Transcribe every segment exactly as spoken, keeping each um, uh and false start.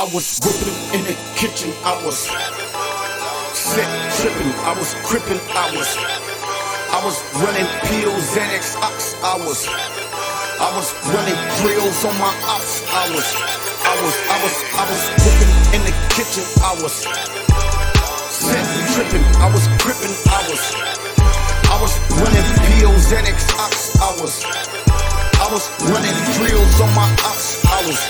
I was whipping in the kitchen, I was sick, tripping, I was crippin', I was I was running pills, Xanax, ox, I was I was running drills on my ops, I was I was, I was, I was whipping in the kitchen, I was sick, tripping, I was crippin', I was I was running pills, Xanax, ox, I was I was running drills on my ops, I was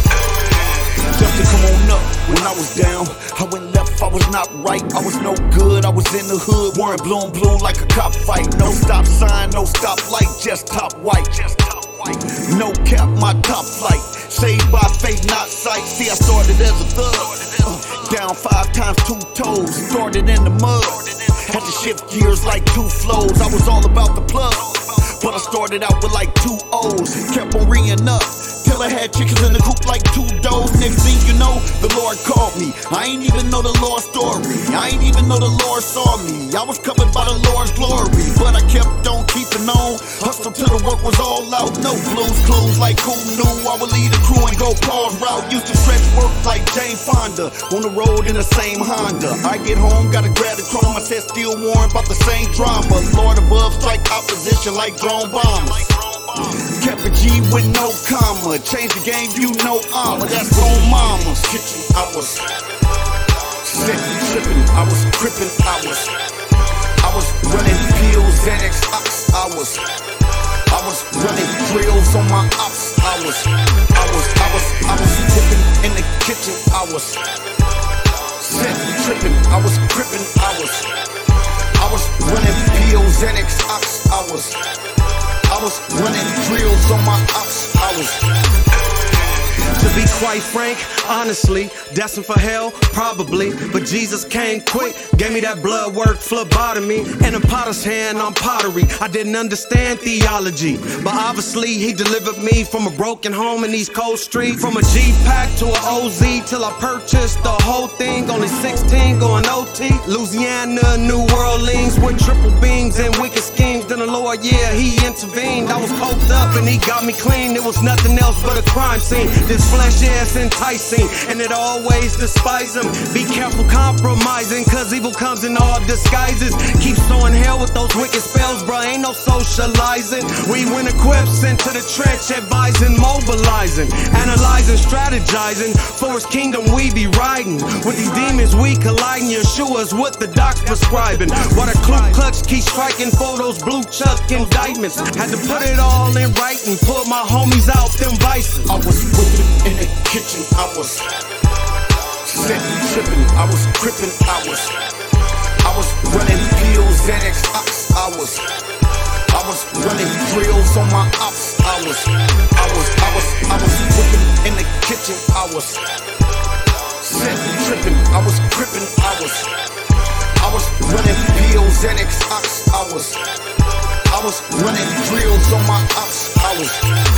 just to come on up when I was down. I went left, I was not right, I was no good, I was in the hood, wearing blue and blue like a cop fight. No stop sign, no stop light, just top white. No cap, my top flight, saved by faith, not sight. See, I started as a thug, uh, down five times, two toes, started in the mud. Had to shift gears like two flows, I was all about the plug. But I started out with like two O's, kept on ringing up till I had chickens in the coop like two does. Next thing you know, the Lord called me. I ain't even know the Lord's story, I ain't even know the Lord saw me. I was covered by the Lord's glory, but I kept on keeping on. Hustled till the work was all out, no blues clues like who knew I would lead a crew and go Paul's route. Used to stretch work like Jane Fonda, on the road in the same Honda. I get home, gotta grab the chrome, I said still warned about the same drama. Lord above, strike opposition like drone bombers. Kept a G with no comma, changed the game, you know armor. That's on mama's kitchen, I was sick, tripping, I was crippin', I was I was running pills, Xanax, ox, I was I was running drills on my ops, I was I was, I was, I was whipping in the kitchen, I was sick, tripping, I was crippin', I was I was running pills, Xanax, ox, I was I was running drills on my ops, I was. To be quite frank, honestly, destined for hell, probably. But Jesus came quick, gave me that blood work phlebotomy. And a potter's hand on pottery. I didn't understand theology, but obviously he delivered me from a broken home in East Coast Street. From a G-Pack to an O Z till I purchased the whole thing. Only sixteen going O T. Louisiana, New Orleans with triple beams and wicked schemes. Then the Lord, yeah, he intervened. I was coked up and he got me clean. It was nothing else but a crime scene. This flesh is enticing, and it always despise him. Be careful compromising, cause evil comes in all disguises. Keep sowing hell with those wicked spells, bruh, ain't no socializing. We went equipped, sent to the trench, advising, mobilizing, analyzing, strategizing. For his kingdom we be riding. With these demons we colliding, Yeshua's what the doc's prescribing. While the Ku Klux keep striking for those blue chuck indictments. Had to put it all in writing, pull my homies out them vices. I was whipping in the kitchen, I was sick, tripping, I was crippin', I was I was running pills, Xanax, ox, I was I was running drills on my ops, I was I was, I was, I was whipping in the kitchen, I was sick, tripping, I was crippin', I was I was running pills, Xanax, ox, I was I was running drills on my ops, I was.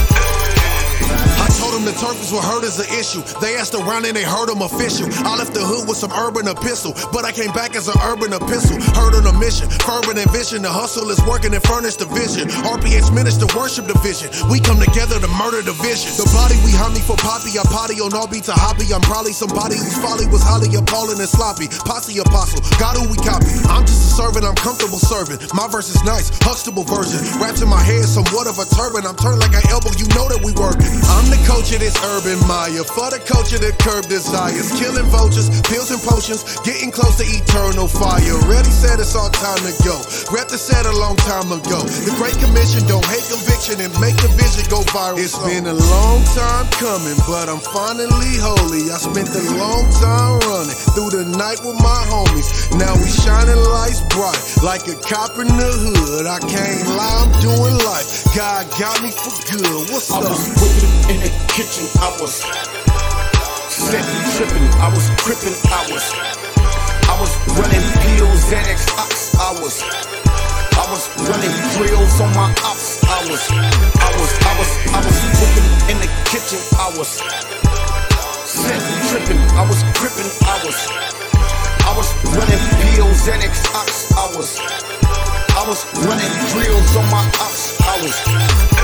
I told them the turfers were hurt as an issue. They asked around and they heard them official. I left the hood with some urban epistle, but I came back as an urban epistle. Heard on a mission, fervent and vision. The hustle is working and furnish the vision. R P H minister worship division. We come together to murder the vision. The body we homie for poppy. I potty on all beats a hobby. I'm probably somebody whose folly was highly appalling and sloppy. Posse apostle, God who we copy. I'm just a servant, I'm comfortable serving. My verse is nice, Huxtable version. Raps in my head, somewhat of a turban. I'm turned like an elbow, you know that we working. I'm the coach of this urban Maya, for the culture that curb desires. Killing vultures, pills and potions, getting close to eternal fire. Ready, said it's all time to go. Rep the set a long time ago. The Great Commission, don't hate conviction and make the vision go viral. It's been a long time coming, but I'm finally holy. I spent a long time running through the night with my homies. Now we shining lights bright, like a cop in the hood. I can't lie, I'm doing life. God got me for good. What's I up? was whipping in the kitchen, I was sick, tripping, I was crippin', I was I was running pills, Xanax, ox, I was I was running drills on my ops, I was I was, I was, I was whipping in the kitchen, I was sick, tripping, I was crippin', I was I was running pills, Xanax, ox, I was I was running drills on my ops, I was